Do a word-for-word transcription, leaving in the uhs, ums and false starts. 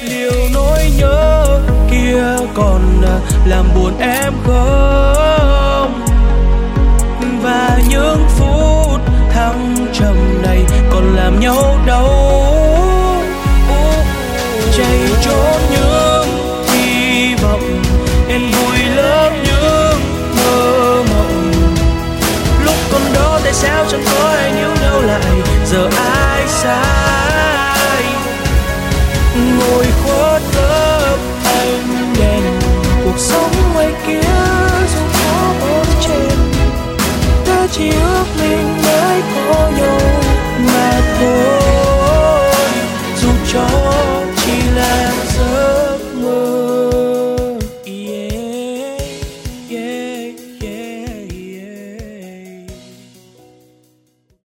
liệu nỗi nhớ kia còn làm buồn em không? Và những phút thăng trầm này còn làm nhau đau